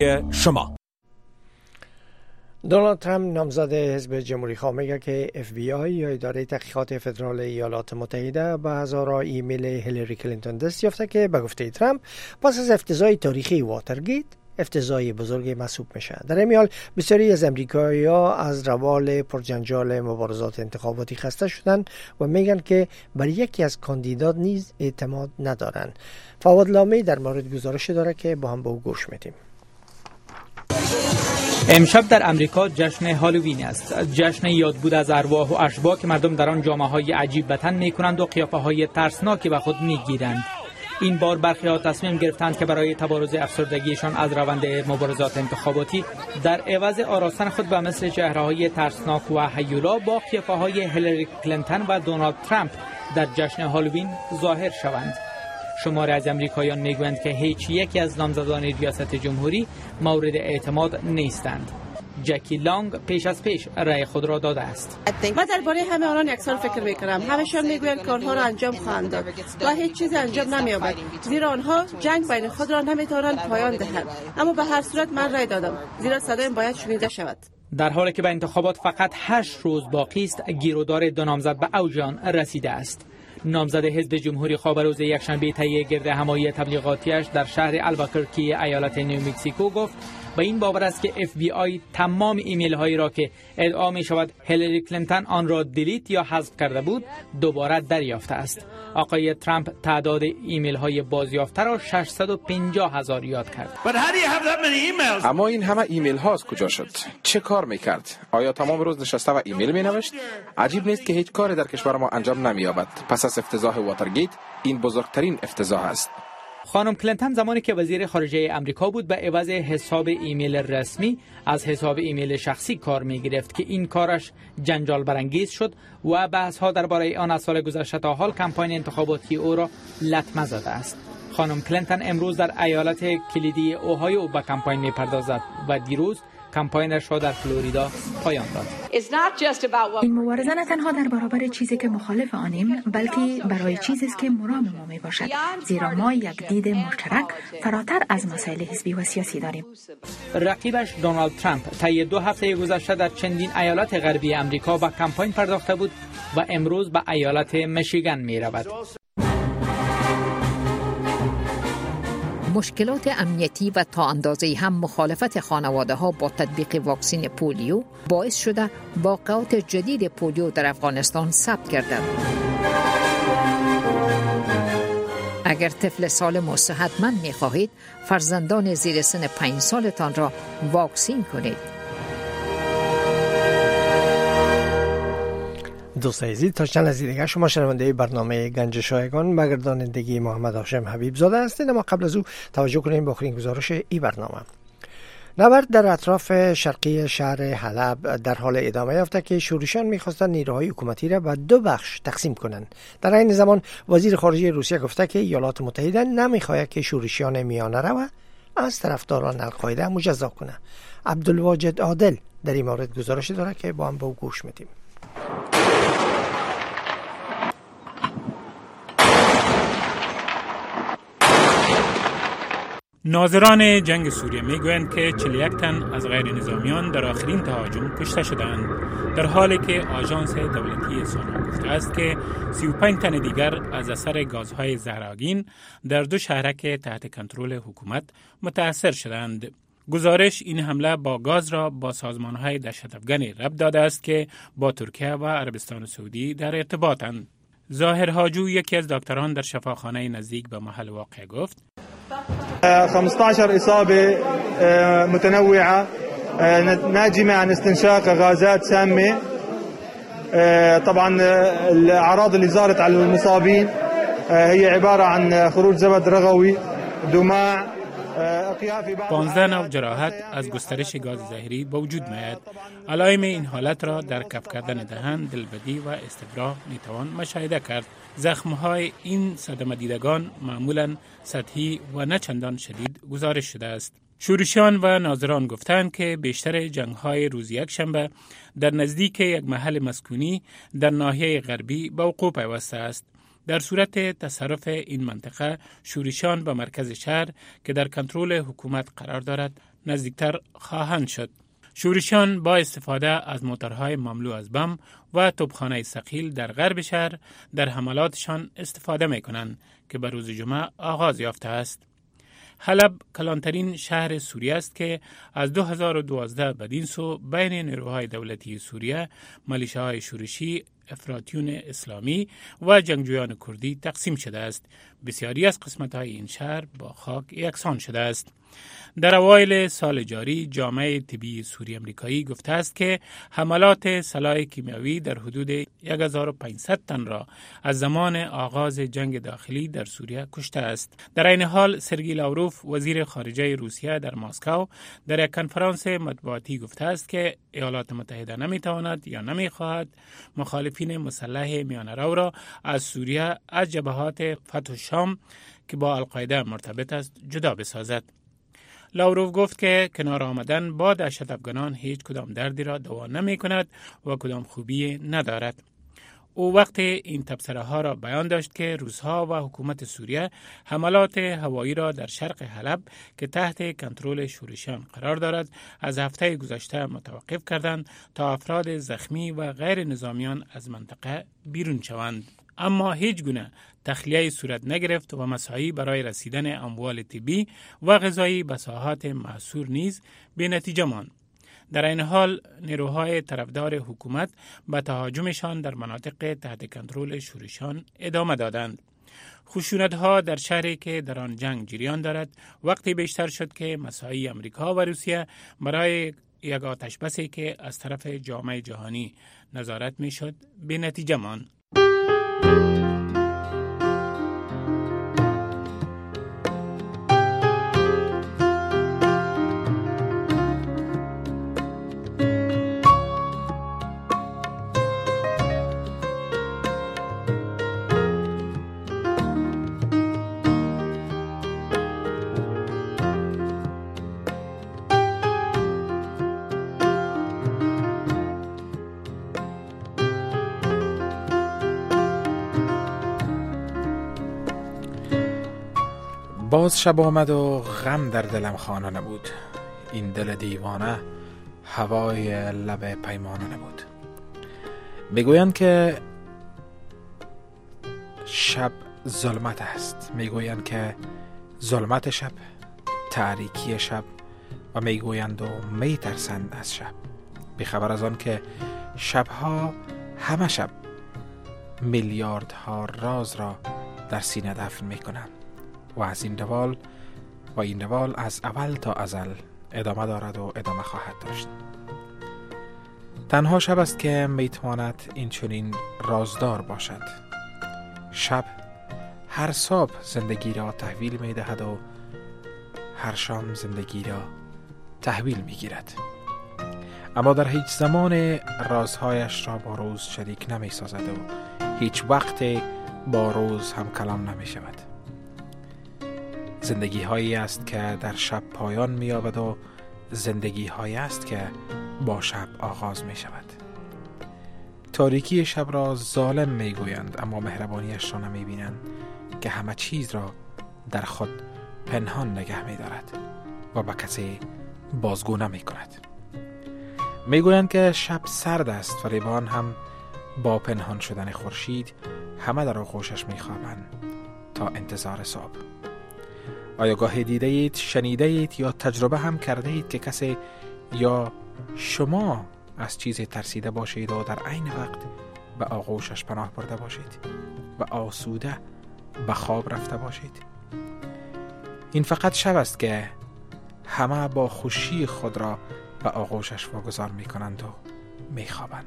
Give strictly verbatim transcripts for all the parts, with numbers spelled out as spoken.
شما دونالد ترامپ نامزد حزب جمهوری خواه میگه که اف بی آی یا اداره تحقیقات فدرال ایالات متحده به هزاران ایمیل هیلاری کلینتون دست یافته که به گفته ترامپ پس از افتضاح تاریخی واترگیت افتضاح بزرگ محسوب میشه. در این حال بسیاری از امریکایی‌ها از روال پرجنجال مبارزات انتخاباتی خسته شدن و میگن که بر یکی از کاندیدات نیز اعتماد ندارن. فواد لامی در مورد گزارش داره که با هم با او گوش میدیم. امشب در امریکا جشن هالووین است، جشن یاد بود از ارواح و اشباح که مردم در آن جامه‌های عجیب به تن می‌کنند و قیافه‌های ترسناکی به خود می‌گیرند. این بار برخی‌ها تصمیم گرفتند که برای تبارز افسردگیشان از روند مبارزات انتخاباتی در عوض آراستن خود به مثل چهره‌های ترسناک و هیولا با قیافه‌های هیلاری کلینتون و دونالد ترامپ در جشن هالووین ظاهر شوند. شماری از امریکاییان میگویند که هیچ یکی از نامزدان ریاست جمهوری مورد اعتماد نیستند. جکی لانگ پیش از پیش رأی خود را داده است. من درباره همه آنان یکسان فکر میکنم. همشان میگویند کارها را انجام خواهند داد و هیچ چیز انجام نمی‌یابد، زیرا آنها جنگ بین خود را نمیتوانند پایان دهند. اما به هر صورت من رأی دادم، زیرا صدایم باید شنیده شود. در حالی که به انتخابات فقط هشت روز باقی است، گیرودار دو نامزد به اوج آن رسیده است. نامزد حزب جمهوری خواه روز یکشنبه طی گرد همایی تبلیغاتیش در شهر الباکرکی ایالت نیومکزیکو گفت به این باور است که اف بی آی تمام ایمیل هایی را که ادعا می شود هیلاری کلینتون آن را دیلیت یا حذف کرده بود دوباره دریافته است. آقای ترامپ تعداد ایمیل های بازیافته را ششصد و پنجاه هزار یاد کرد. اما این همه ایمیل ها از کجا شد؟ چه کار میکرد؟ آیا تمام روز نشسته و ایمیل می نوشت؟ عجیب نیست که هیچ کاری در کشور ما انجام نمی یابد. پس از افتضاح واترگیت این بزرگترین افتضاح است. خانم کلینتون زمانی که وزیر خارجه امریکا بود به عوض حساب ایمیل رسمی از حساب ایمیل شخصی کار می گرفت که این کارش جنجال برانگیز شد و بحث ها درباره آن از سال گذشته تا حال کمپاین انتخاباتی او را لطمه زده است. خانم کلینتون امروز در ایالت کلیدی اوهایو به کمپاین می پردازد و دیروز کمپاینش را در فلوریدا پایان داد. این مبارزه نه تنها در برابر چیزی که مخالف آنیم، بلکه برای چیزی است که مرام ما می باشد، زیرا ما یک دید مشترک فراتر از مسائل حزبی و سیاسی داریم. رقیبش دونالد ترامپ طی دو هفته گذشته در چندین ایالت غربی امریکا به کمپاین پرداخته بود و امروز به ایالت میشیگان می رود. مشکلات امنیتی و تا اندازه‌ای هم مخالفت خانواده‌ها با تطبیق واکسن پولیو باعث شده واقعات جدید پولیو در افغانستان ثبت گردد. اگر طفل سالم و صحتمند می‌خواهید، فرزندان زیر سن پنج سالتان را واکسین کنید. دوست عزیز، تا چند لحظه دیگه شما شنونده برنامه گنج شایگان با گردانندگی محمد هاشم حبیب زاده هستید. اما قبل از او توجه کنیم به آخرین گزارش این برنامه. نبرد در اطراف شرقی شهر حلب در حال ادامه یافته که شورشیان می‌خواستند نیروهای حکومتی را به دو بخش تقسیم کنند. در این زمان وزیر خارجه روسیه گفته که ایالات متحده نمی‌خواهد که شورشیان میانه رو از طرفداران القاعده مجزا کنه. عبدالواجد عادل در این مورد گزارش داره که با هم با او گوش میدیم. ناظران جنگ سوریه میگویند که چهل و یک تن از غیر نظامیان در آخرین تهاجم کشته شدند، در حالی که آژانس دولتی سونا گفته است که سی و پنج تن دیگر از اثر گازهای زهرآگین در دو شهرک تحت کنترل حکومت متاثر شدند. گزارش این حمله با گاز را با سازمانهای دهشت‌افغانی ربط داده است که با ترکیه و عربستان سعودی در ارتباطند. ظاهر هاجو یکی از دکتران در شفاخانه نزدیک به محل واقع گفت: خمسة عشر إصابة متنوعة ناجمة عن استنشاق غازات سامة. طبعا الأعراض اللي ظهرت على المصابين هي عبارة عن خروج زبد رغوي، دماع، پانزده نوع جراحت از گسترش گاز زهری با وجود میاد. علائم این حالت را در کف کردن دهان، دلبدی و استفراغ میتوان مشاهده کرد. زخمهای این صدمه دیدگان معمولاً سطحی و نه چندان شدید گزارش شده است. شورشیان و ناظران گفتند که بیشتر جنگ‌های روز یکشنبه در نزدیک یک محل مسکونی در ناحیه غربی به وقوع پیوسته است. در صورت تصرف این منطقه، شورشیان به مرکز شهر که در کنترل حکومت قرار دارد نزدیکتر خواهند شد. شورشیان با استفاده از موتورهای مملو از بم و توپخانه ثقیل در غرب شهر در حملاتشان استفاده می کنند که به روز جمعه آغاز یافته است. حلب کلانترین شهر سوریه است که از دو هزار و دوازده بدین سو بین نیروهای دولتی سوریه، ملیشه‌های شورشی، افراطیون اسلامی و جنگجویان کردی تقسیم شده است. بسیاری از قسمت‌های این شهر با خاک یکسان شده است. در اوایل سال جاری جامعه طبی سوری امریکایی گفته است که حملات سلاح کیمیاوی در حدود یک هزار و پانصد تن را از زمان آغاز جنگ داخلی در سوریه کشته است. در این حال سرگئی لاوروف وزیر خارجه روسیه در مسکو در یک کنفرانس مطبوعاتی گفته است که ایالات متحده نمیتواند یا نمیخواهد مخالفین مسلح میانه‌رو را از سوریه از جبهات فتح شام که با القاعده مرتبط است جدا بسازد. لاوروف گفت که کنار آمدن با دهشت افغانان هیچ کدام دردی را دوا نمی کند و کدام خوبی ندارد. او وقت این تبصره ها را بیان داشت که روس‌ها و حکومت سوریه حملات هوایی را در شرق حلب که تحت کنترل شورشیان قرار دارد از هفته گذشته متوقف کردند تا افراد زخمی و غیر نظامیان از منطقه بیرون شوند. اما هیچ گونه تخلیه صورت نگرفت و مساعی برای رسیدن اموال طبی و غذایی به ساحات محصور نیز به نتیجه ماند. در این حال نیروهای طرفدار حکومت به تهاجمشان در مناطق تحت کنترل شورشیان ادامه دادند. خشونت‌ها در شهری که در آن جنگ جریان دارد وقتی بیشتر شد که مساعی امریکا و روسیه برای یک آتشبسی که از طرف جامعه جهانی نظارت می‌شد به نتیجه ماند. باز شب آمد و غم در دلم خانه نبود. این دل دیوانه هوای لب پیمانه نبود. میگویند که شب ظلمت است، میگویند که ظلمت شب، تاریکی شب، و میگویند و میترسند از شب، بیخبر از آن که شبها همه شب میلیاردها راز را در سینه دفن میکنند و از این روال و این روال از اول تا ازل ادامه دارد و ادامه خواهد داشت. تنها شب است که میتواند این چنین رازدار باشد. شب هر صبح زندگی را تحویل میدهد و هر شام زندگی را تحویل میگیرد، اما در هیچ زمان رازهایش را با روز شریک نمی سازد و هیچ وقت با روز هم کلام نمی شود. زندگی هایی است که در شب پایان می یابد و زندگی هایی است که با شب آغاز می شود. تاریکی شب را ظالم می گویند، اما مهربانیش را نمی بینند که همه چیز را در خود پنهان نگه می دارد و به کسی بازگو نمی کند. می گویند که شب سرد است، ولی با آن هم با پنهان شدن خورشید همه در آغوشش می خوابند تا انتظار صبح. آیا گاهی دیده اید، شنیده اید یا تجربه هم کرده اید که کسی یا شما از چیزی ترسیده باشید و در عین وقت به آغوشش پناه برده باشید و آسوده به خواب رفته باشید؟ این فقط شب است که همه با خوشی خود را به آغوشش واگذار می کنند و می خوابند.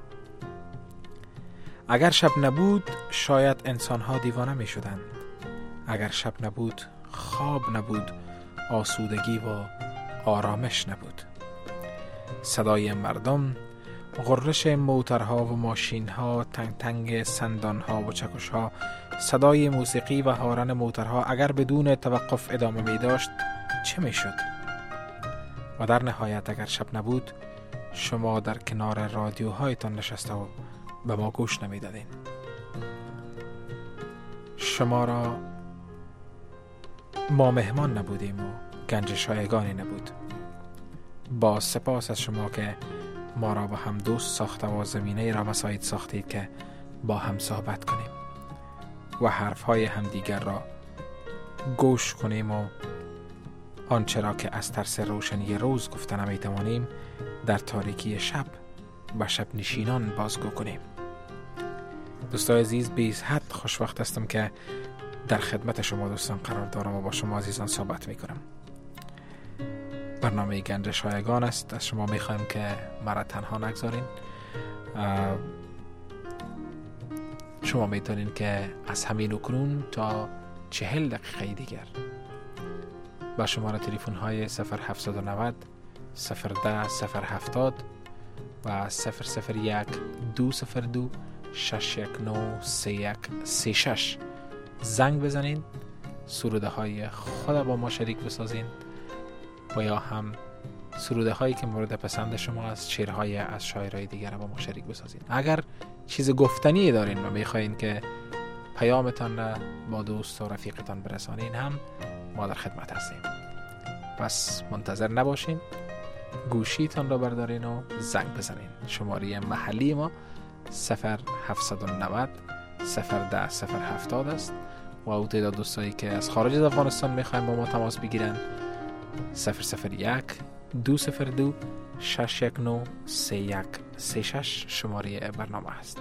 اگر شب نبود شاید انسانها دیوانه می شدند. اگر شب نبود خواب نبود، آسودگی و آرامش نبود. صدای مردم، غرش موترها و ماشینها، تنگ تنگ سندانها و چکشها، صدای موسیقی و هارن موترها اگر بدون توقف ادامه می داشت چه می شد؟ و در نهایت اگر شب نبود شما در کنار رادیوهایتان نشسته و به ما گوش نمی دادین. شما را ما مهمان نبودیم و گنج شایگانی نبود. با سپاس از شما که ما را به هم دوست ساخته و زمینه را مساعد ساختید که با هم صحبت کنیم و حرفهای همدیگر را گوش کنیم و آنچه را که از ترس روشنی روز گفته نمیتوانیم در تاریکی شب و شب نشینان بازگو کنیم. دوستان عزیز، بیش حد خوشوقت هستم که در خدمت شما دوستان قرار دارم و با شما عزیزان صحبت میکنم. برنامه گنج شایگان است. از شما میخوایم که مرا تنها نگذارین. شما میتونین که از همین اکنون تا چهل دقیقه دیگر با شماره تلفن های صفر هفت نه صفر صفر ده صفر هفتاد و صفر صفر یک دو صفر دو شش یک نه سه یک سه شش زنگ بزنین، سروده های خود با ما شریک بسازین و یا هم سروده هایی که مورد پسند شما از شعرهای از شاعرای دیگر با ما شریک بسازین. اگر چیز گفتنی دارین و میخواین که پیامتان را با دوست و رفیقتان برسانین هم ما در خدمت هستیم. پس منتظر نباشین، گوشیتان را بردارین و زنگ بزنین. شماره محلی ما صفر هفت نه صفر صفر ده صفر هفتاد است و او تعداد دوستایی که از خارج از افغانستان میخوایم با ما تماس بگیرن صفر صفر یک دو صفر دو شش یک نه سه یک سه شش شماره برنامه است.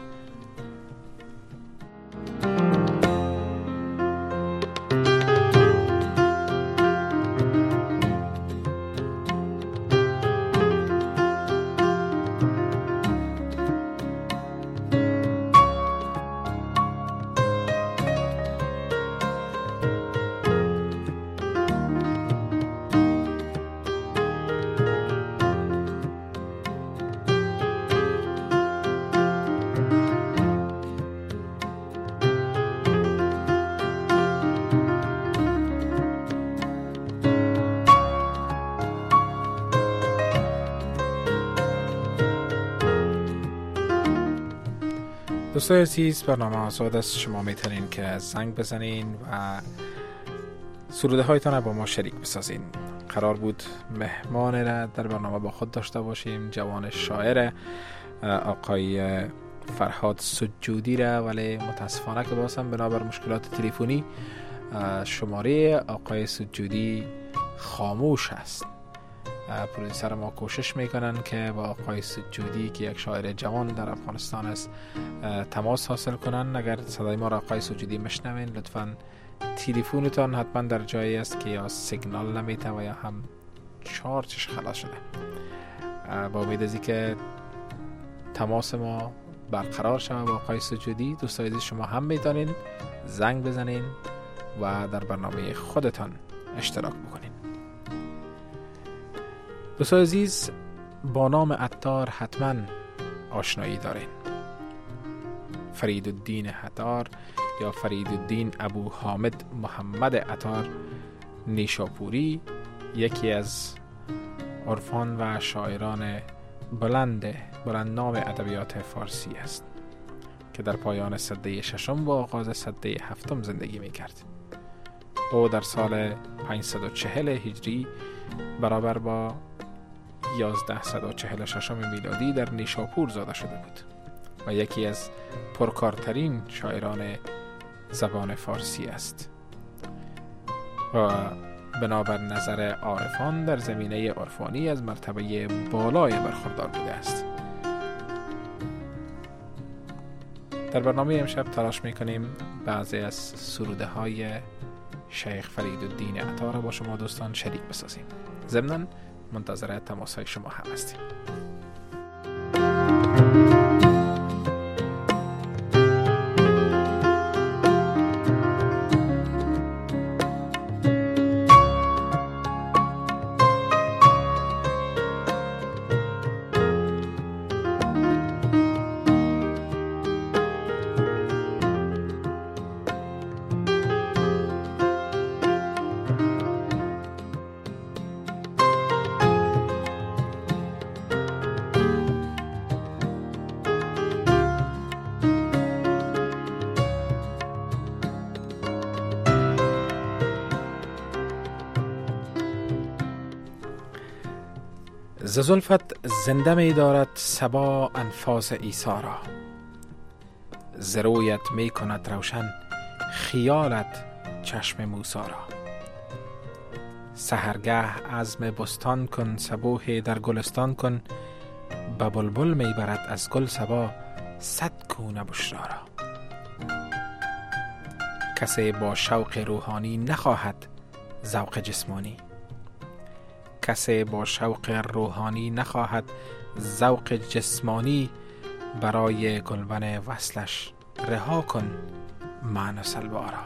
دوستای عزیز، برنامه آزاد است. شما میتونین که زنگ بزنین و سروده هایتان را با ما شریک بسازین. قرار بود مهمان را در برنامه با خود داشته باشیم، جوان شاعر آقای فرهاد سجودی را، ولی متاسفانه که بازم بنابر مشکلات تلفنی شماره آقای سجودی خاموش است. پرودیسر ما کوشش میکنن که با آقای سجودی که یک شاعر جوان در افغانستان است تماس حاصل کنن. اگر صدای ما را آقای سجودی مشنوین، لطفاً تلفنتان حتما در جایی است که یا سیگنال نمیته و یا هم چارجش خلاص شده. با امید ازی که تماس ما برقرار شود با آقای سجودی، دوستان عزیز شما هم میتونین زنگ بزنین و در برنامه خودتان اشتراک بکنین. دوستان عزیز، با نام عطار حتما آشنایی دارین. فریدالدین عطار یا فریدالدین ابو حامد محمد عطار نیشاپوری یکی از عرفان و شاعران بلند بلند نام ادبیات فارسی است که در پایان سده ششم و آغاز سده هفتم زندگی می کرد. او در سال پانصد و چهل هجری برابر با یازده و چهل و شش میلادی در نیشاپور زاده شده بود و یکی از پرکارترین شاعران زبان فارسی است و بنابر نظر عارفان در زمینه عرفانی از مرتبه بالای برخوردار بوده است. در برنامه امشب تلاش میکنیم بعضی از سروده های شیخ فریدالدین عطار با شما دوستان شریک بسازیم. ضمناً منتظر تماس های شما هم هستیم. ز زلفت زنده می دارد صبا انفاس عیسی را، ز رویت می کند روشن خیالت چشم موسی را. سحرگه عزم بستان کن، صبوح در گلستان کن، به بلبل می برد از گل صبا صد گونه بشرا را. کسی با شوق روحانی نخواهد ذوق جسمانی، کسی با شوق روحانی نخواهد ذوق جسمانی. برای گلبن وصلش رها کن معنی سلوا را.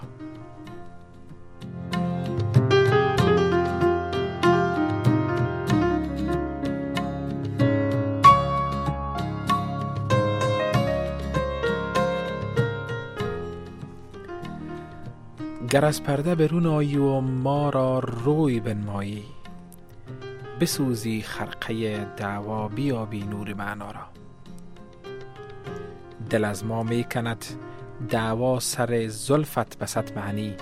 گر از پرده برون آیی و ما را روی بنمایی، بسوزی خرقه دعوا بیابی نور معنا را. دل از ما می کند دعوا سر زلفت بسط معنی،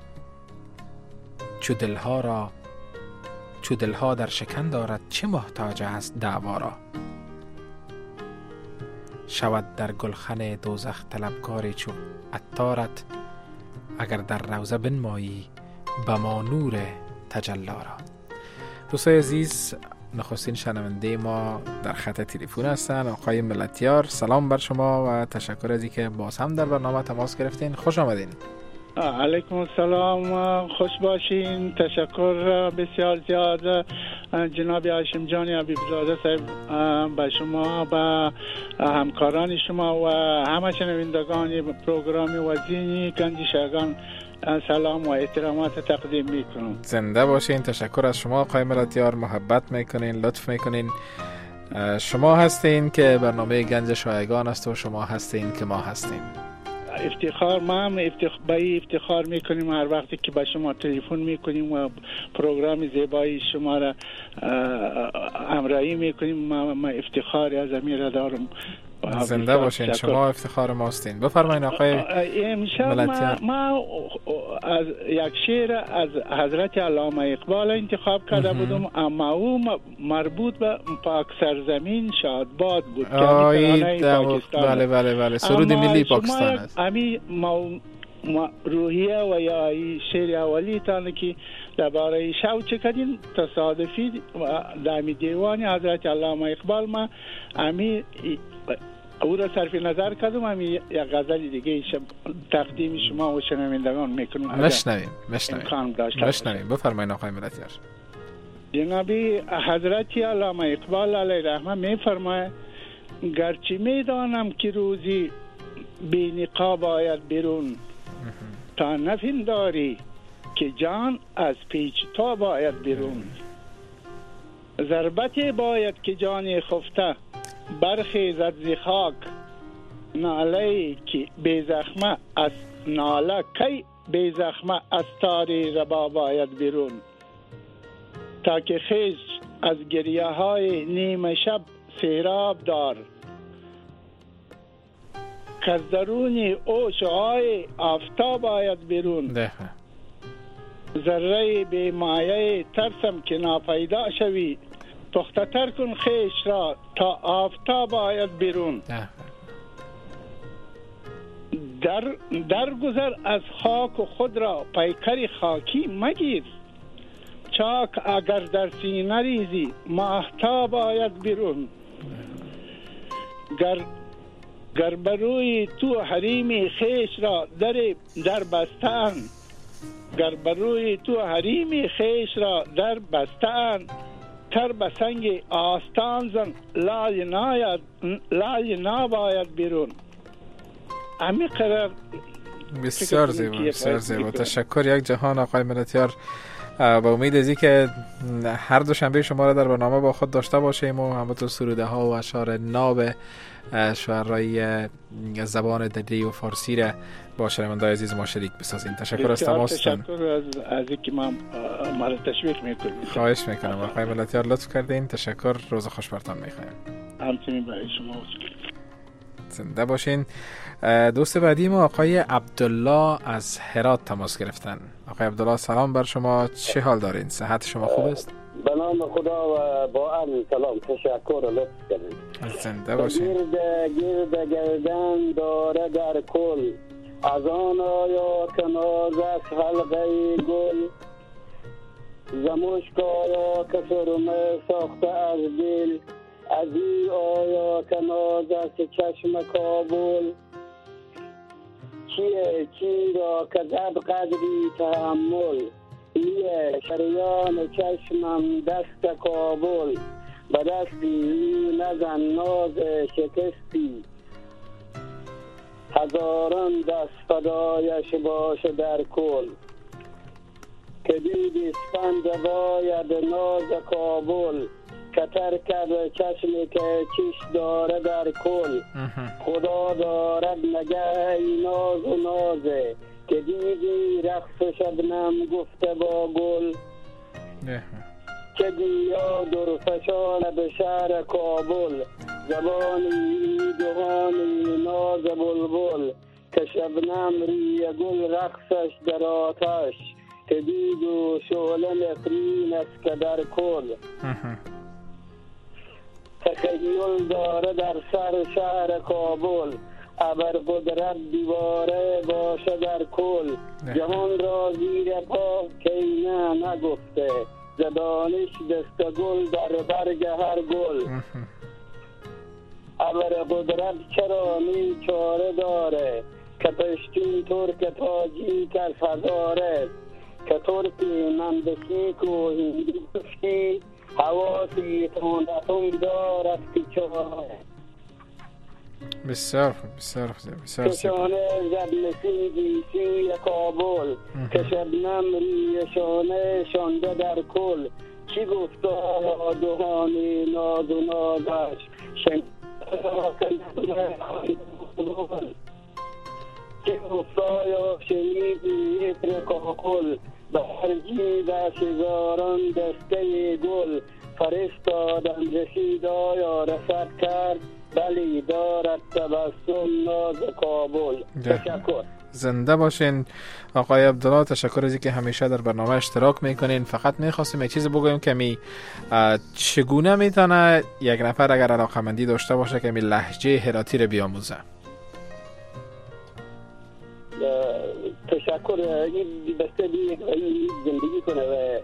چو دلها را چو دلها در شکن دارد چه محتاج است دعوا را. شود در گلخن دوزخ طلبکاری چو عطارت، اگر در روضه بنمایی به ما نور تجلی را. دوستای عزیز، نخستین شنونده ما در خط تلفن هستن آقای ملتیار. سلام بر شما و تشکر از اینکه باز هم در برنامه تماس گرفتین. خوش آمدین. علیکم السلام، خوش باشین. تشکر بسیار زیاد جناب هاشم جان حبیبزاده صاحب، به شما، به همکاران شما و همه شنوندگان پروگرام وزینی گنج شایگان سلام و احترامات تقدیم میکنم. زنده باشین. تشکر از شما آقای ملتیار، محبت میکنین، لطف میکنین. شما هستین که برنامه گنج شایگان است و شما هستین که ما هستیم. افتخار، ما هم افتخار به افتخار میکنیم هر وقتی که به شما تلفن میکنیم و پروگرام زیبایی شما را همراهی میکنیم. ما, ما افتخاری از امیر دارم. زنده باشین. شما افتخار ماستین. بفرمایید آقای ملتیار. ما, ما از یک شعر از حضرت علامه اقبال انتخاب کرده بودم، اما او مربوط به پاک سرزمین شادباد بود. آید بله بله بله سرود ملی پاکستان است. امی روحیه و یا شعر اولی تانه که درباره شو چه کردین تصادفی دامی دیوانی حضرت علامه اقبال ما امی او را صرف نظر کردم. امی یک غزل دیگه تقدیم شما و شنوندگان میکنم. مشنویم مشنویم مشنویم بفرمایید آقای ملتیار. جنابی حضرت علامه اقبال علیه رحمه میفرماید گرچه میدانم که روزی بی نقاب آید بیرون، تا نفین داری که جان از پیچ تا باید بیرون. ضربت باید که جان خفته برخیزد ز خاک، ناله که بی زخمه از ناله کی بی زخمه از تاری ربا باید بیرون. تا که خیز از گریه های نیمه شب سیراب دار، که از درون او شعاع آفتاب آید بیرون. ده. ذره بی مایه ترسم که ناپیدا شوی، پخته تر کن خیش را تا آفتاب آید بیرون. ده. در در گذر از خاک و خود را پیکر خاکی مگیر، چاک اگر در سینه ریزی ماهتاب آید بیرون. گر گر بروی تو حریم خیش را در در بستن، گر بروی تو حریم خیش را در بستن، تر بسنگ آستان زن لای ناید لای ناباید بیرون. امی قرار بسیار زیبا بسیار زیبا. تشکر یک جهان آقای ملتیار. با امید از که هر دو شنبه شما را در برنامه با خود داشته باشیم و همونطور سروده ها و اشعار ناب شعرهای زبان دری و فارسی را با شنوندگان عزیز ما شریک بسازیم. تشکر از تماستان. تشکر از از اینکه ما ما را تشویق میکنید. خواهش میکنم آقای ملتیار، لطف کردین. تشکر. روز خوش برتان میخوایم. همچنین برای شما. زنده باشین. دوست بعدی ما آقای عبدالله از هرات تماس گرفتن. آقای عبدالله سلام بر شما، چه حال دارین؟ صحت شما خوب است؟ به نام خدا و با عرض سلام تشکر و لطف کنید. زنده باشید. گرد گرد گردن داره در کل، از آن آیا که نازش حلقه گل، زمشک آیا که سرمه ساخته از دل، از این آیا که نازش چشم کابل، چیه چی را که زد قدری تحمل، ایه شریان چشمم دست کابل، به دستی نزن ناز شکستی، هزاران دست فدایش باشه در کل، که دیدی سپند باید ناز کابل، کتر کرد چشمی که چیش داره در کل، خدا دارد نگه ای ناز و نازه، که دیدی رقص شبنم گفته با گل، که دیا درفشان به شهر کابل، زبانی دهانی ناز بلبل، که شبنم ریه گل رقصش در آتش، که دید و شعله نفرین است که در کل، تخیل داره در سر شهر کابل، ابر قدرت دیواره باشه در کل، جهان را زیر پا که نه نگفته، زدانش دست گل در برگ هر گل، ابر قدرت چرا می چاره داره، که پشتین ترک تاجی که هزاره، که ترکی مندشیک و هندوشی، حواسی تندتون دارد که چاره، بسیار خوب بسیار خوب بسیار کشانه زد نسیگی سوی کابل، که شبنم ریشانه شانده در کل، چی گفته دهانی ناز و نازش، چی گفته یا شنیدی اتر کاکل، به هرگی دست هزاران دسته گل، فرستادم رسید آیا رسد کرد، بلی دارد تبسم ناز کابل. تشکر. زنده باشین آقای عبدالله، تشکر از اینکه همیشه در برنامه اشتراک میکنین. فقط میخواستیم یک چیز بگویم که می چگونه میتونه یک نفر اگر علاقمندی داشته باشه که می لهجه هراتی رو بیاموزه؟ تشکر. این بسته دیگه زندگی کنه و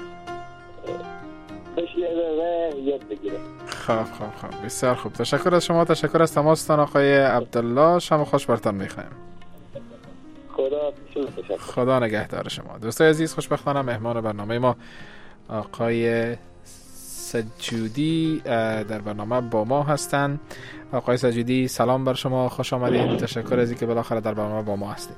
بشنوه و یاد بگیره. خب خب خب بسیار خوب. تشکر از شما، تشکر از تماستان آقای عبدالله. شما خوش برتان میخوایم. خدا تشکر. خدا نگهدار شما. دوستای عزیز، خوشبختانه مهمان برنامه ما آقای سجودی در برنامه با ما هستند. آقای سجودی سلام بر شما، خوش آمدید. تشکر از اینکه بالاخره در برنامه با ما هستید.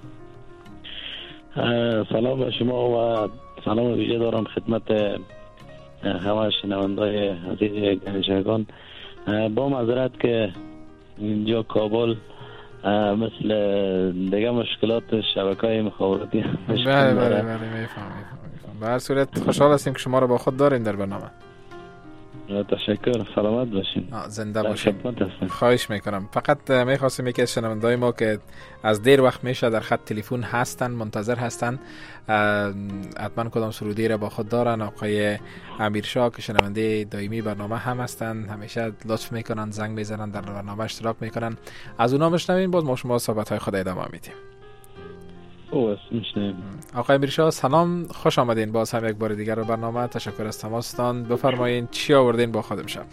سلام بر شما و سلام ویژه دارم خدمت همه شنوندای عزیز گنجشگان. با معذرت که اینجا کابل مثل دیگه مشکلات شبکه‌های مخابراتی بله بله بله میفهمم. به هر صورت خوشحال هستیم که شما رو با خود داریم در برنامه. تشکر. سلامت باشین. زنده باشین. خواهش میکنم. فقط میخواستم یکی از شنوندای ما که از دیر وقت میشه در خط تلفن هستن، منتظر هستن، حتما کدام سرودی را با خود دارن. آقای امیرشاه که شنونده دائمی برنامه هم هستن، همیشه لطف میکنن، زنگ میزنن، در برنامه اشتراک میکنن. از اونا بشنویم، باز ما شما صحبت های خود ادامه میدیم. او میشنیم. آقای امیرشاه سلام، خوش آمدین باز هم یک بار دیگر به برنامه. تشکر از تماستان. بفرمایید چی آوردین با خود امشب؟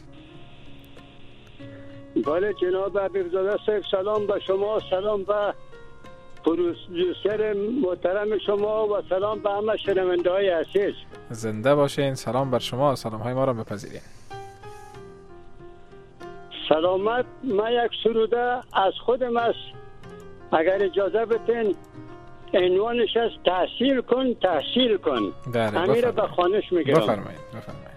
بله جناب حبیبزاده صاحب، سلام به شما، سلام به پروڈوسر محترم شما و سلام به همه شنونده های عزیز. زنده باشین. سلام بر شما، سلام های ما را بپذیرین. سلامت. من یک سروده از خودم است، اگر اجازه بدین. عنوانش است تحصیل کن تحصیل کن. امیر به خانش میگیرم. بفرمایید بفرمایید.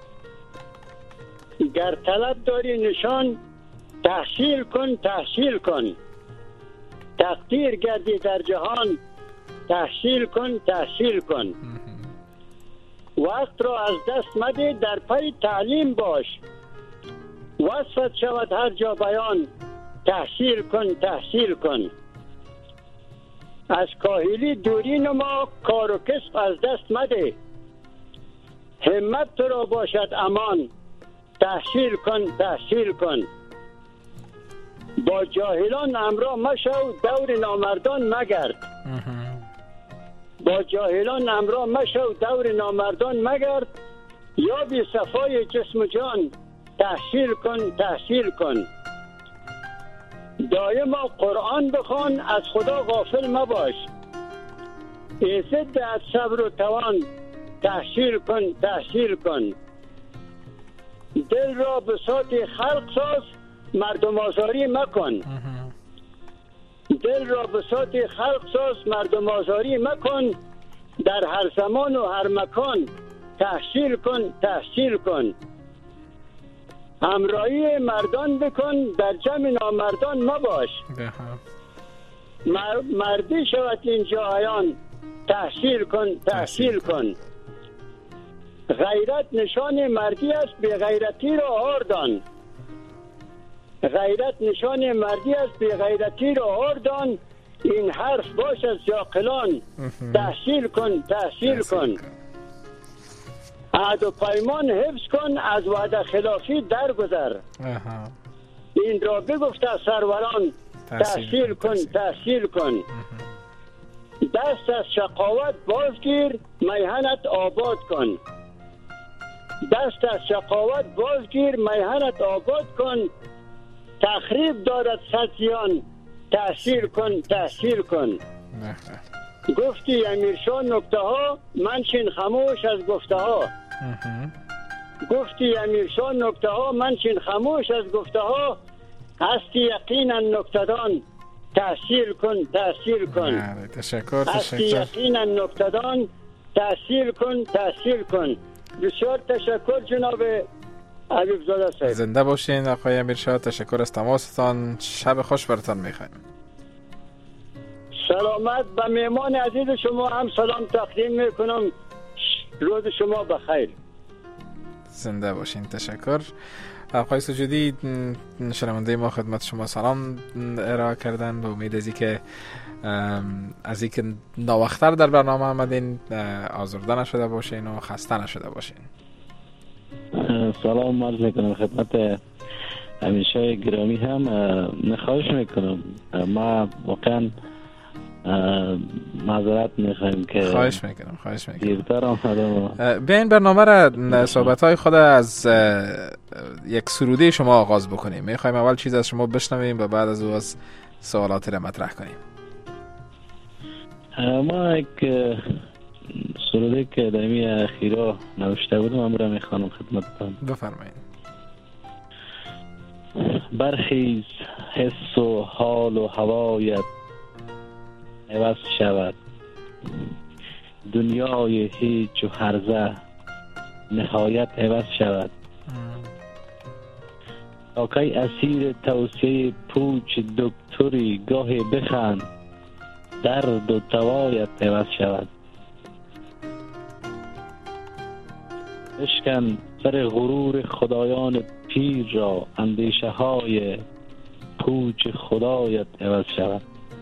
گر طلب داری نشان، تحصیل کن تحصیل کن. تقدیر گردی در جهان، تحصیل کن تحصیل کن. وقت را از دست مده، در پی تعلیم باش. وصفت شود هر جا بیان، تحصیل کن تحصیل کن. از کاهلی دوری نما، کار و کسب از دست مده. همت تو را باشد امان، تحصیل کن تحصیل کن. با جاهلان همراه مشو، دور نامردان مگرد. با جاهلان همراه مشو، دور نامردان مگرد. یا بی صفای جسم و جان، تحصیل کن تحصیل کن. دائما قرآن بخوان، از خدا غافل مباش. عزت از صبر و توان، تحصیل کن تحصیل کن. دل را بساط خلق ساز، مردم آزاری مکن. دل را بساط خلق ساز، مردم آزاری مکن. در هر زمان و هر مکان، تحصیل کن تحصیل کن. همراهی مردان بکن، در جمع نامردان مباش. مر... مردی شود این جایان، تحصیل کن تحصیل کن. غیرت نشان مردی است، بی غیرتی را آردان. غیرت نشان مردی است، بی غیرتی را آردان. این حرف باش از جاقلان، تحصیل کن تحصیل کن. عهد و پیمان حفظ کن، از وعده خلافی درگذر. این را بگفت از سروران، تحصیل کن تحصیل کن. دست از شقاوت بازگیر، میهنت آباد کن. دست از شقاوت بازگیر، میهنت آباد کن. تخریب دارد صد زیان، تحصیل کن تحصیل کن. گفتی امیرشاه نکته ها، منشین خاموش از گفته ها. گفتی امیرشاه نکته ها، منشین خاموش از گفته ها. هستی یقینا نکته‌دان، تحصیل کن تحصیل کن. تشکر هستی تشکر یقینا نکته‌دان، تحصیل کن تحصیل کن. بسیار تشکر جناب حبیب زاده صاحب. زنده باشین آقای امیرشاه. تشکر از تماستان. شب خوش براتون میخوایم. سلامت. به مهمان عزیز شما هم سلام تقدیم میکنم. روز شما بخیر. زنده باشین. تشکر. آقای سجودی، شنونده ما خدمت شما سلام ارائه کردن. به امید از اینکه از اینکه ناوقتر در برنامه آمدین آزرده نشده باشین و خسته نشده باشین. سلام عرض میکنم خدمت امیرشاه گرامی. هم نخواهش میکنم، ما واقعا معذرت میخوایم که خواهش میکنم خواهش میکنم دیرتر آمدم. بیاین برنامه را صحبت های خود از یک سروده شما آغاز بکنیم. میخوایم اول چیز از شما بشنویم و بعد از او از سوالات را مطرح کنیم. ما یک سروده که دمی اخیرا نوشته بودم امرا میخوانم خدمتتان. بفرمایید. برخیز حس و حال و هوایت عوض شود، دنیای هیچ و هرزه نهایت عوض شود. آقای اسیر توصیه پوچ دکتری گاهی بخند، درد و دوایت عوض شود. بشکن سر غرور خدایان پیر را، اندیشه های پوچ خدایت عوض شود.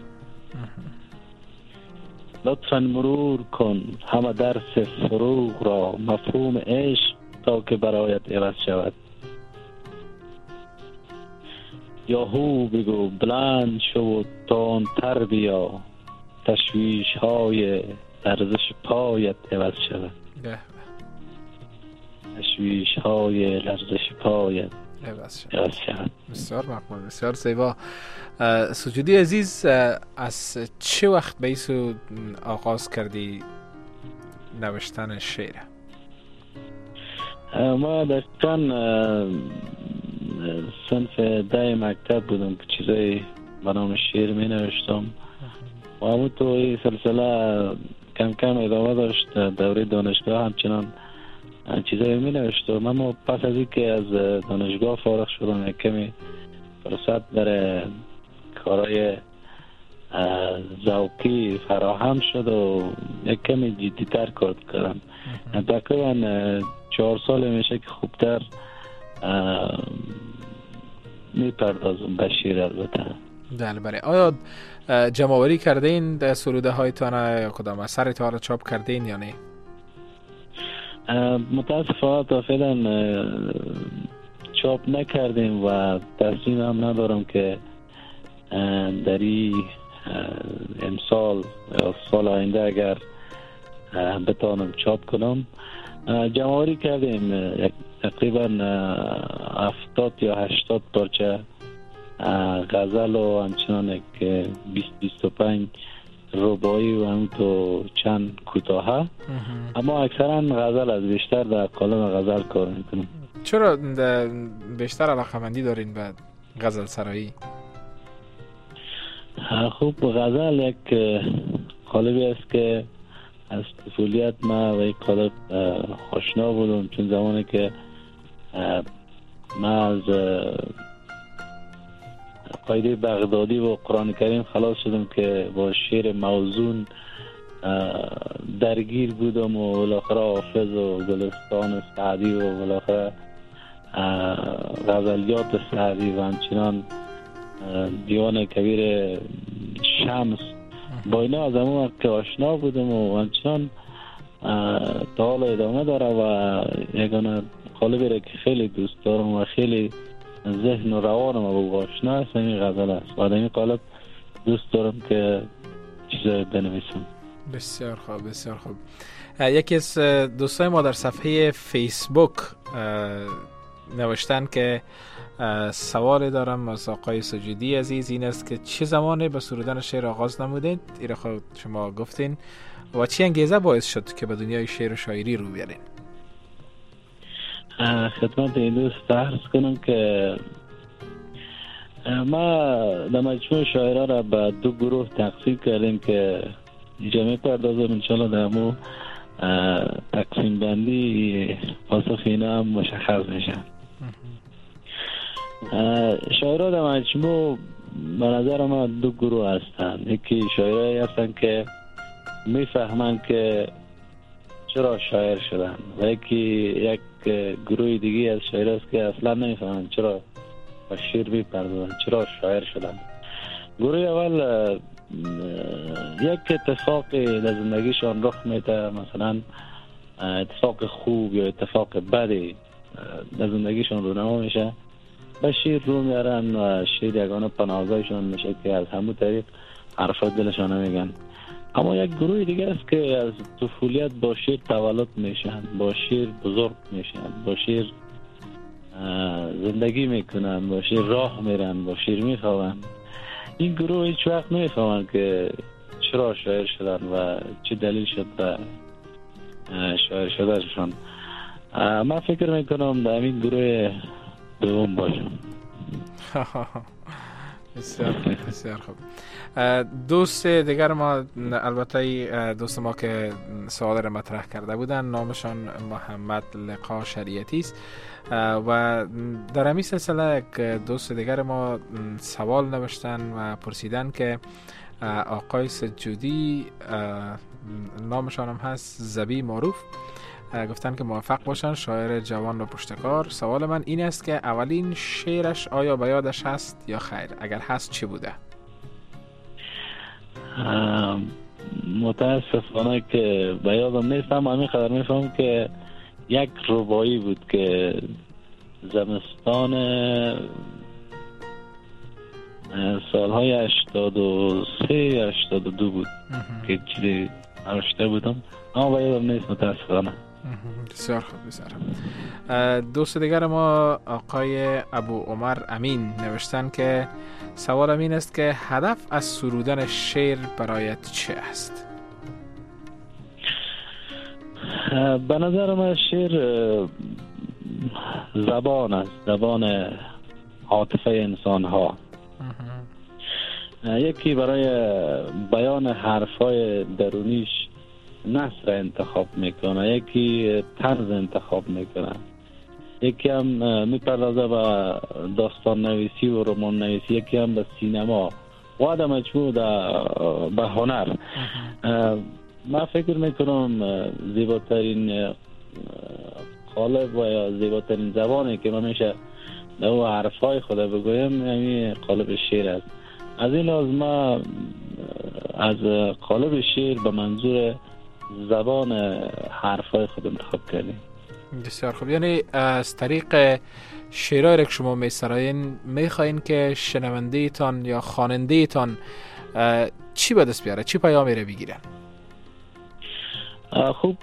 لطفاً مرور کن همه درس فروغ را، مفهوم عشق تا که برایت عوض شود. یا هو بگو بلند شو و تندتر بیا، تشویش های لرزش پایت عوض شود. تشویش های لرزش پایت عوض شود. بسیار مقبول، بسیار زیبا. سجودی عزیز، از چه وقت به ایسو آغاز کردی نوشتن شعر؟ ما دقیقا صنف ده مکتب بودم که چیزای برام شعر می نوشتم و همون تو این سلسله کم کم ادامه داشت. دوره دانشگاه همچنان چیزایی می نوشتم، اما پس از اینکه از دانشگاه فارغ شدم یک کمی فرصت برای کارهای ذوقی فراهم شد و یک کمی جدی‌تر کار کردم. تقریبا چهار سال میشه که خوبتر میپردازم به شعر. البته بله بله. آیا جمع‌آوری کردین سروده هایتان یا کدام اثر تا را چاپ کردین یا نه؟ متاسفانه تا فعلا چاپ نکردیم و تصمیم هم ندارم که در این امسال یا سال آینده اگر بتانم چاپ کنم. جمع‌آوری کردیم تقریبا هفتاد یا هشتاد پارچه غزل و همچنان که بیست بیست و پنج رباعی و هم تو چند کوتاه، اما اکثرا غزل از بیشتر در کالم غزل کار میکنم. چرا بیشتر علاقه‌مندی دارین به غزل سرایی؟ خوب غزل یک قالبی است که از طفولیت ما و این قالب آشنا بودم، چون زمانی که ما از قاعده بغدادی و قرآن کریم خلاص شدم که با شعر موزون درگیر بودم و بالاخره حافظ و گلستان سعدی و بالاخره غزلیات سعدی و همچنان دیوان کبیر شمس با اینا از همون وقت که آشنا بودم و همچنان تا حال ادامه داره و یگانه قالبی را که خیلی دوست دارم و خیلی ذهن و روانم و با آشنا است این غزل است و در این قالب دوست دارم که چیزایی بنویسم. بسیار خوب بسیار خوب. یکی از دوستای ما در صفحه فیسبوک نوشتن که سوال دارم از آقای سجودی عزیز، این است که چه زمانی به سرودن شعر آغاز نمودید؟ ایره خود شما گفتین و چی انگیزه باعث شد که به دنیای شعر و شاعری رو بیارین؟ خدمت این دوست عرض کنم که ما در مجموع شاعرها را به دو گروه تقسیم کردیم که جمعی پردازم انشاءالله در مو تقسیم بندی پاسخ اینا هم مشخص میشن. شاعرها در مجموع به نظر ما دو گروه هستند. یکی شاعرهایی هستند که میفهمند که چرا شاعر شدن و یکی یک گروه دیگه از شاعر است که اصلا نمیفهمند چرا با شعر میپردازن، چرا شاعر شدن. گروه اول یک اتفاقی در زندگیشان رخ میده، مثلا اتفاق خوب یا اتفاق بدی در زندگیشان رونما میشه، به شعر رو میارن و شعر یگانه پناهگاهشان میشه که از همون طریق حرفات دلشان میگن. اما یک گروه دیگه است که از طفولیت با شعر تولد میشن، با شعر بزرگ میشن، با شعر زندگی میکنن، با شعر راه میرن، با شعر میخوابن. این گروه هیچ وقت نمیفهمن که چرا شاعر شدن و چه دلیل شد به شاعر شدنشان. من فکر میکنم در این گروه دوم باشم. بسیار بسیار خوب. دوست دیگر ما، البته دوست ما که سوال را مطرح کرده بودن، نامشان محمد لقا شریعتی است و در همین سلسله یک دوست دیگر ما سوال نوشتن و پرسیدن که آقای سجودی، نامشان هم هست زبی معروف، گفتن که موفق باشن، شاعر جوان و پشتکار. سوال من این است که اولین شعرش آیا به یادش هست یا خیر؟ اگر هست چی بوده؟ متاسفانه که به یادم نیست، اما همین خبر میفهم که یک رباعی بود که زمستان سالهای هشتاد و سه هشتاد و دو بود که چیزی نوشته بودم، اما به یادم نیست متاسفانه. بسیار خوب بسیار خوب. دوست دیگر ما آقای ابو عمر امین نوشتن که سوالم این است که هدف از سرودن شعر برایت چه است؟ به نظر من شعر زبان است، زبان عاطفه انسان ها. یکی برای بیان حرفای درونیش نثر انتخاب میکنه، یکی طرز انتخاب میکنه، یکی هم میپردازه به داستان نویسی و رمان نویسی، یکی هم به سینما و در مجموع به هنر. من فکر میکنم زیباترین قالب و یا زیباترین زبانی که من میشه در او حرفای خود بگویم یعنی قالب شعر است. از این لحاظ ما از قالب شعر به منظور زبان حرفای خود انتخاب کردیم. بسیار خوب. یعنی از طریق شعرهایی که شما میسرایین میخواین که شنونده تان یا خواننده تان چی به دست بیاره، چی پیامی رو بگیرن؟ خوب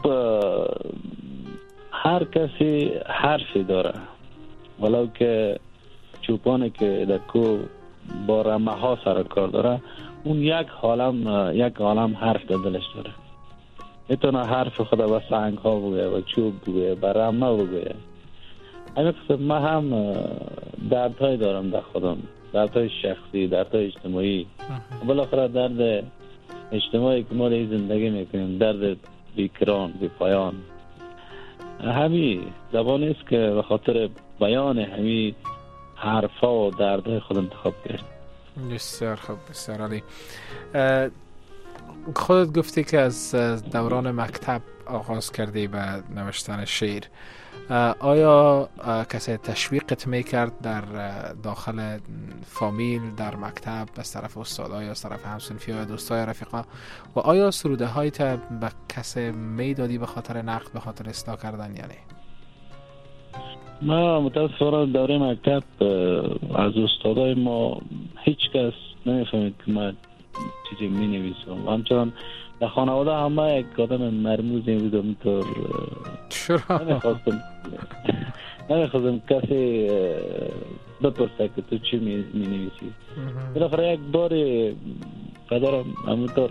هر کسی حرفی داره، ولو که چوپانی که در کو با رمه ها سر کار داره، اون یک عالم یک عالم حرف در دلش داره. میتونه حرف خود با سنگ ها بگه، با چوب بگه، با رمه بگه. همین قسم ما هم دردهای دارم در خودم، دردهای شخصی، دردهای اجتماعی. بالاخره درد اجتماعی که ما در زندگی میکنیم، درد بیکران، بی پایان، همین زبانی است که به خاطر بیان همین حرفا و دردهای خود انتخاب کرد. بسیار خوب، بسیار عالی. خودت گفتی که از دوران مکتب آغاز کردی به نوشتن شعر. آیا کسی تشویقت میکرد در داخل فامیل، در مکتب، از طرف استادای یا از طرف همسنفی یا دوستای رفیقا؟ و آیا سروده های تا به کسی میدادی به خاطر نقد، به خاطر اصلاح کردن یا نه؟ ما متاسفانه دوره مکتب از استادای ما هیچ کس نمیفهمید که ما چیزی می نویسم. همچنان در خانواده همه یک آدم مرموزی بودم، طور نمیخواستم نمیخواستم کسی بپرسه که تو چی می نویسی. بالاخره یک بار پدرم همونطور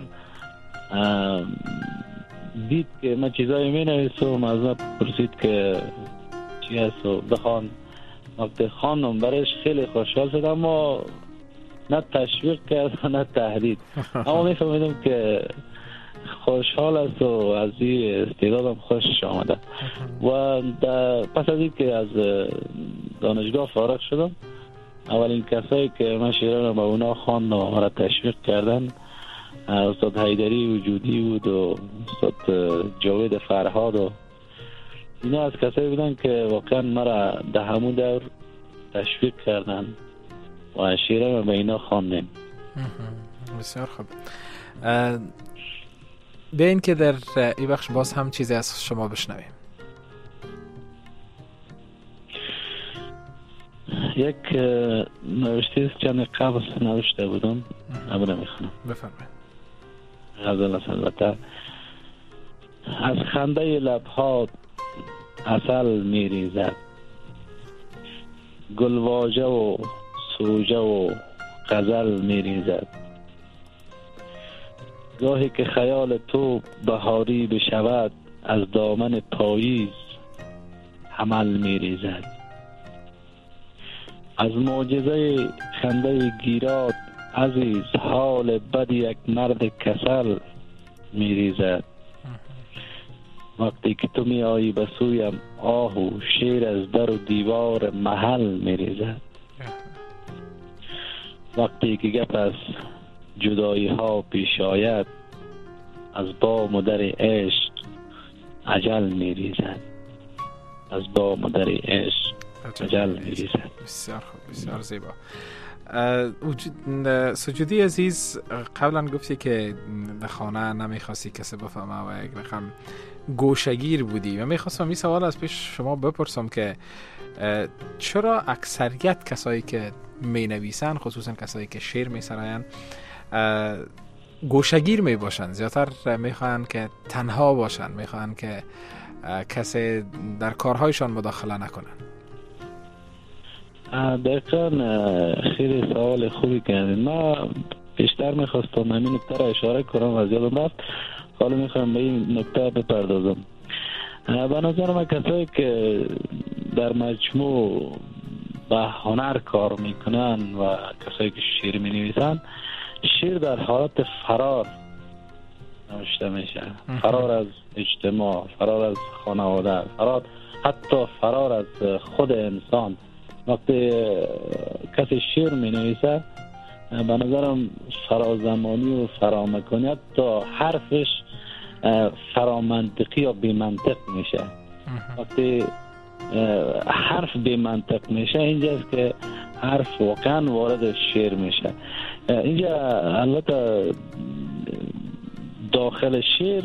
دید که من چیزایی می نویسم، از من پرسید که چی هست و بخوان. وقتی خواندم برایش خیلی خوشحال شد، اما نه تشویق کرد نه تهدید. اما میفهمیدم که خوشحال است و از این استعدادم خوشش آمده. و پس از این که از دانشگاه فارغ شدم، اولین کسایی که من شعرانم با اونا خواندم و مرا تشویق کردن استاد حیدری وجودی بود و استاد جاوید فرهاد و اینا از کسایی بودن که واقعا مرا در همون دور تشویق کردن و شعرانم به اینا خواندیم. بسیار خوب. بیاین که در این بخش باز هم چیزی از شما بشنویم. یک نوشته است چند قبل نوشته بودم، اما نمیخونم. بفرمایید. غزل است البته. از خنده لبها عسل میریزد، گلواژه و سوژه و غزل میریزد. گاهی که خیال تو بهاری بشود، از دامن پاییز حمل میریزد. از معجزه خنده گیرات عزیز، حال بد یک مرد کسل میریزد. وقتی که تو می آیی به سویم، آهو شیر از در و دیوار محل میریزد. وقتی که گپ از جدایی ها پیش آید، از بام و در عشق عجل میریزد. از بام و در عشق عجل میریزد. بسیار خوب، بسیار زیبا. سجودی عزیز، قبلا گفتی که در خانه نمیخواستی کسی بفهمه و یک رقم گوشگیر بودی و میخواستم این سوال از پیش شما بپرسم که چرا اکثریت کسایی که می نویسن، خصوصا کسایی که شعر می سراین، گوشگیر می باشن؟ زیادتر می خواهن که تنها باشن، می خواهن که کسی در کارهایشان مداخله نکنن. دقیقا خیلی سوال خوبی کردین. ما بیشتر می خواستم همین نکته را اشاره کنم و زیادم رفت، حالا می خواهم به این نکته بپردازم. به نظر من کسایی که در مجموع به هنر کار میکنن و کسایی که شعر می نویسن، شعر در حالت فرار نوشته میشه. فرار از اجتماع، فرار از خانواده، فرار حتی فرار از خود انسان. وقتی کسی شعر می نویسه، به نظرم فرازمانی و فرامکانی، حتی حرفش فرامنطقی یا بی منطق میشه. وقتی حرف بی منطق میشه، اینجاست که حرف واقعا وارد شعر میشه. اینجا البته داخل شعر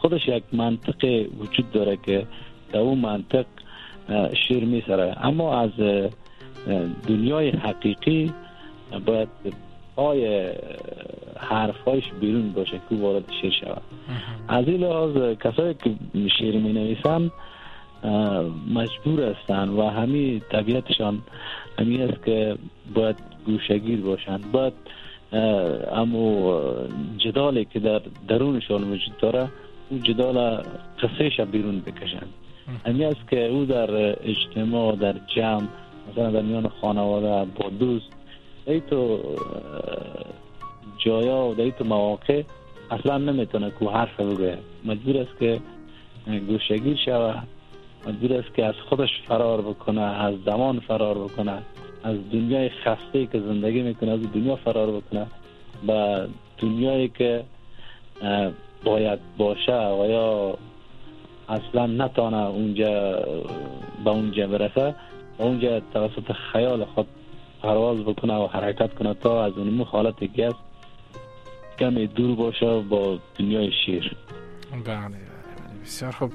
خودش یک منطق وجود داره که در اون منطق شعر میسره، اما از دنیای حقیقی باید پای حرفایش بیرون باشه که وارد شعر شود. از این لحاظ کسایی که شعر می نویسن مجبور هستن و همین طبیعتشان همین است که باید گوشگیر باشن، باید اما جدالی که در درونشان وجود داره اون جدال قصهش بیرون بکشن. همین است که او در اجتماع، در جمع، مثلا در میان خانواده، با دوست، در تو جایا و در تو مواقع اصلا نمیتونه که حرف بگه، مجبور است که گوشگیر شود، مجبور است که از خودش فرار بکنه، از زمان فرار بکنه، از دنیای خسته که زندگی میکنه از دنیا فرار بکنه و دنیایی که باید باشه و یا اصلا نتانه اونجا به اونجا برسه و اونجا توسط خیال خود پرواز بکنه و حرکت کنه تا از اون حالتی که است کمی دور باشه با دنیای شیر. بله بسیار خوب.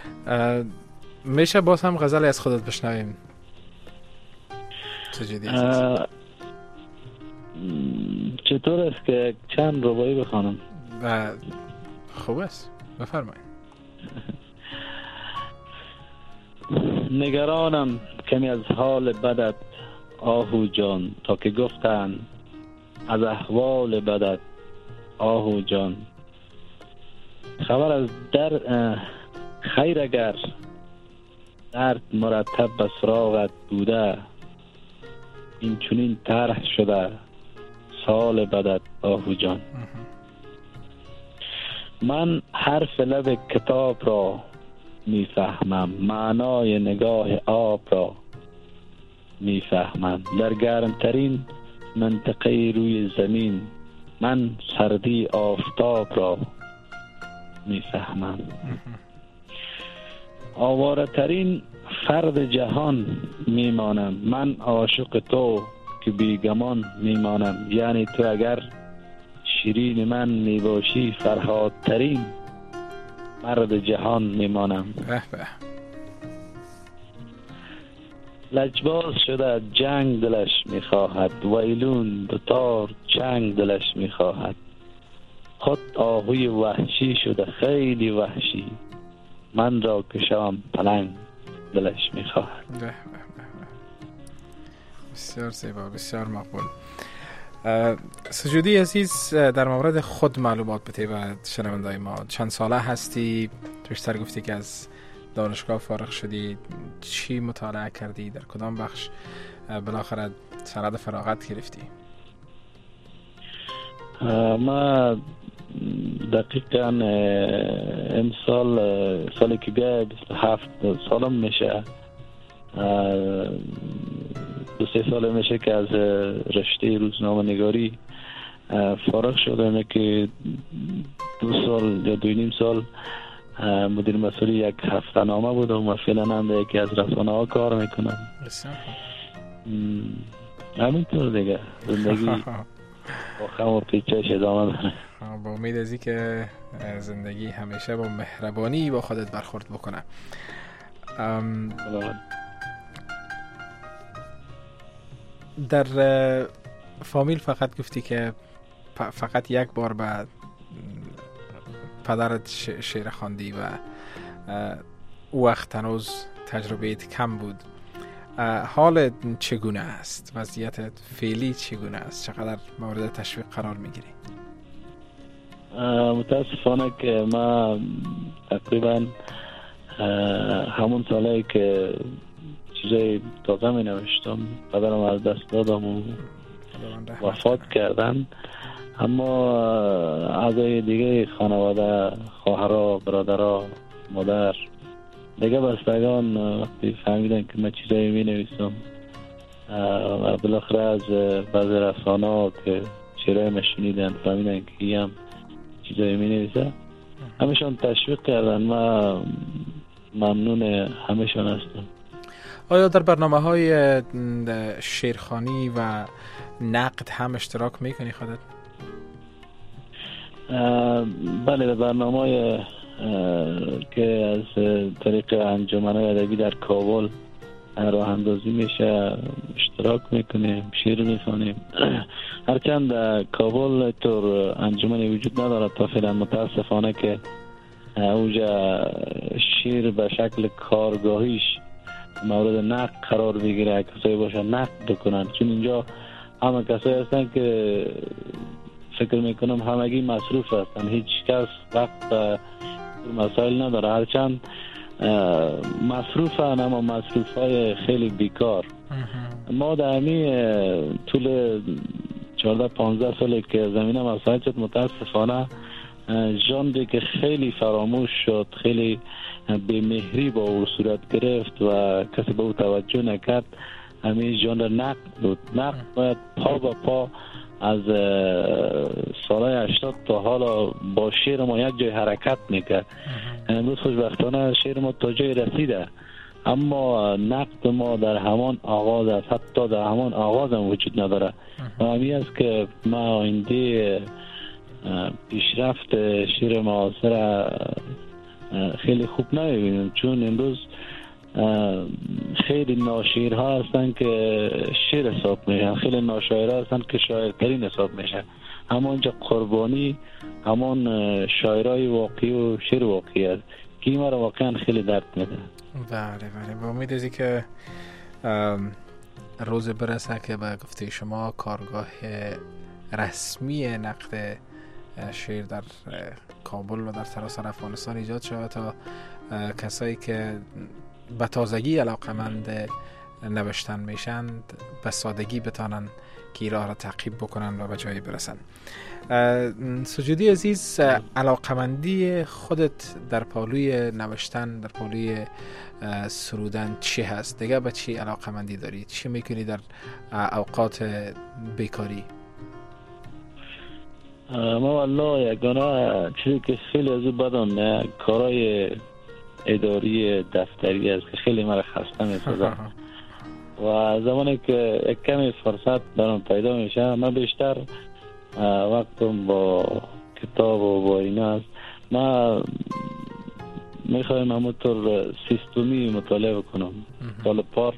میشه باز هم غزلی از خودت بشنویم؟ چطور است که چند ربایی بخوانم؟ خوب است، بفرمایید. نگرانم کمی از حال بدت آهو جان، تا که گفتن از احوال بدت آهو جان. خبر از در خیر اگر درد مرتب به سراغت بوده، این چونین طرح شده سال بدت آهو جان. من حرف لب کتاب را میفهمم، معنای نگاه آب را میفهمم. در گرمترین منطقه روی زمین من سردی آفتاب را میفهمم. آواره ترین فرد جهان میمانم، من عاشق تو که بیگمان میمانم. یعنی تو اگر شیرین من میباشی فرهادترین مرد جهان میمانم. به به. لجباز شده جنگ دلش میخواهد، ویلون دوتار چنگ دلش میخواهد. خود آهوی وحشی شده خیلی وحشی، من را که شوم پلنگ دلش میخواهد. به به به. بسیار زیبا، بسیار مقبول. سجودی عزیز، در مورد خود معلومات بده و شنوندای ما. چند ساله هستی؟ بیشتر گفتی که از دانشگاه فارغ شدی. چی مطالعه کردی؟ در کدام بخش بالاخره سند فراغت گرفتی؟ ما دقیقا امسال سالی که بیای بیست و هفت سالم میشه، دو سه سال میشه که از رشته روزنامه نگاری فارغ شدم، که دو سال یا دو نیم سال مدیر مسئول یک هفته نامه بودم و فعلا هم در یکی از رسانه ها کار میکنم. همینطور دیگه زندگی با خم و پیچش ادامه داره. با امید ازی که زندگی همیشه با مهربانی با خودت برخورد بکنه. ام... در فامیل فقط گفتی که فقط یک بار بعد پدرت شعر خواندی و او وقت هنوز تجربه‌ات کم بود. حالت چگونه است؟ وضعیتت فعلی چگونه است؟ چقدر مورد تشویق قرار میگیری؟ متاسفانه که ما تقریبا همون سالی که چیزای تازه می نوشتم پدرم از دست دادم و وفات کردن، اما اعضای دیگه خانواده، خواهرها، برادرها، مادر، دیگه بستگان وقتی فهمیدن که من چیزایی می نویسم و بالاخره از بعض رسانه ها که شعرهای ما شنیدن فهمیدن که این هم چیزایی می نویسه، همشان تشویق کردن. ما ممنون همشان هستم. آیا در برنامه های شعرخوانی و نقد هم اشتراک میکنی خودت؟ بله، در برنامه های که از طریق انجمن‌های ادبی در کابل راه اندازی میشه اشتراک میکنیم، شعر میخوانیم. هرچند کابل طور انجمنی وجود نداره تا فعلا، متاسفانه که اوجا شعر به شکل کارگاهیش مورد نقد قرار بگیره، کسایی باشه نقد بکنن، چون اینجا همه کسایی هستن که فکر میکنم همگی مصروف هستن، هیچ کس وقت مسائل نداره. هرچند مصروفن اما مصروف های خیلی بیکار. ما در همی طول چهارده پانزده ساله که زمینه مسائل شد، متاسفانه ژانری که خیلی فراموش شد، خیلی بی‌مهری با او صورت گرفت و کسی به او توجه نکرد، همین ژانر نقد بود. نقد باید پا با پا از سالهای هشتاد تا حالا با شعر ما یک جای حرکت میکرد. امروز خوشبختانه شعر ما تا جای رسیده، اما نقد ما در همان آغاز است، حتی در همان آغاز هم وجود نداره. و همین است که ما آینده پیشرفت شعر معاصر خیلی خوب نمیبینیم، چون امروز خیلی ناشعرها هستن که شعر حساب میشن، خیلی ناشاعرها هستن که شاعرترین حساب میشن. همونجا قربانی همون شاعرای واقعی و شعر واقعی است که این را واقعا خیلی درد میده. بله بله، با امید ازی که روز برسه که به گفته شما کارگاه رسمی نقد شعر در کابل و در سراسر افغانستان ایجاد شود تا کسایی که به تازگی علاقمند نوشتن میشند به سادگی بتانن که راه را تعقیب بکنن و به جایی برسن. سجودی عزیز، علاقمندی خودت در پالوی نوشتن، در پالوی سرودن چی هست؟ دیگه به چی علاقمندی داری؟ چی میکنی در اوقات بیکاری؟ ما والله یگانه چیزی که خیلی از او بدم کارهای اداری دفتری است که خیلی مرا خسته می‌سازه و زمانی که یک کمی فرصت برام پیدا میشه من بیشتر وقتم با کتاب و با اینا است. من میخوایم همونطور سیستمی مطالعه کنم. سال پار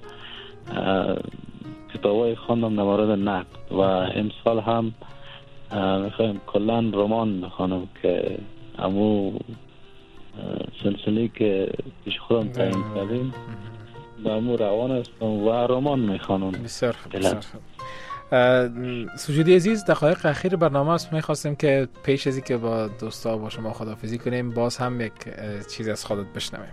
کتابای خواندم در مورد نقد و امسال هم میخوایم کلان رمان بخوانم که همو سلسله که پیش خودم تعیین کردیم با همو روان هستم و رمان میخوانم. بسیار خوب، بسیار خوب. سجودی عزیز، دقایق اخیر برنامه است، میخواستیم که پیش ازی که با دوستا با شما خداحافظی کنیم باز هم یک چیز از خودت بشنویم.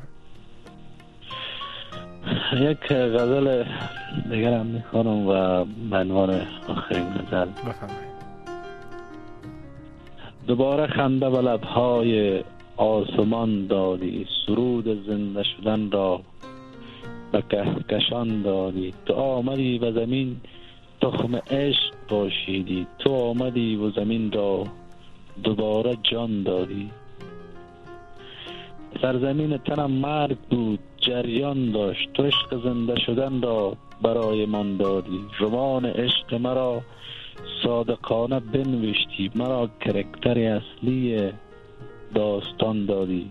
یک غزل دیگر هم میخوانم و به عنوان آخرین غزل. بفرمایید. دوباره خنده به لبهای آسمان دادی، سرود زنده شدن را به کهکشان دادی. تو آمدی و زمین تخم عشق باشیدی، تو آمدی و زمین را دوباره جان دادی. سرزمین تنم مرگ بود جریان داشت، تو عشق زنده شدن را برای من دادی. رمان عشق مرا صادقانه بنوشتی، مرا کرکتر اصلی داستان دادی.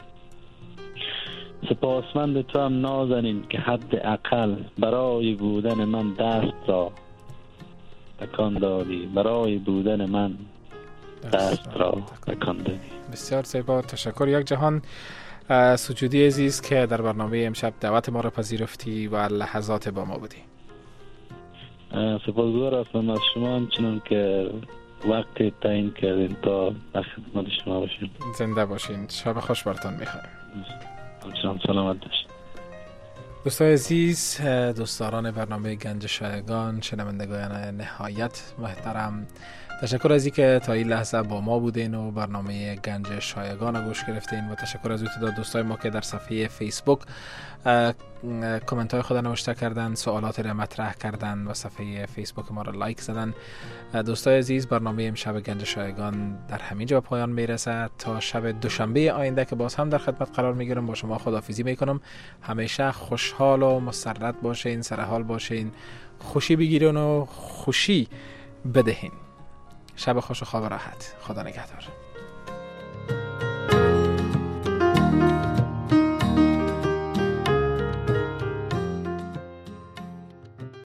سپاسمند تو هم نازنین که حد اقل برای بودن من دست را تکان دادی، برای بودن من دست را تکان دادی. بسیار زیبا، تشکر یک جهان. سجودی عزیز که در برنامه امشب دعوت ما را پذیرفتی و لحظات با ما بودی. سپاسگزار هستم از شما، همچنان که وقت تعیین کردین تا در خدمت شما باشیم. زنده باشین، شب خوش براتون می‌خوایم. همچنان سلامت باشین. دوستان عزیز، دوستداران برنامه گنج شایگان، شنوندگان نهایت محترم، تشکر از اینکه تا این لحظه با ما بودین و برنامه گنج شایگان رو گوش گرفتین و تشکر از تعداد دوستای ما که در صفحه فیسبوک کامنت های خود نوشته کردن، سوالات را مطرح کردن و صفحه فیسبوک ما را لایک زدن. دوستای عزیز، برنامه امشب گنج شایگان در همینجا به پایان میرسه. تا شب دوشنبه آینده که باز هم در خدمت قرار میگیرم با شما خداحافظی میکنم. همیشه خوشحال و مسرت باشین، سرحال باشین، خوشی بگیرین و خوشی بدهین. شب خوش و خواب راحت. خدا نگهدار.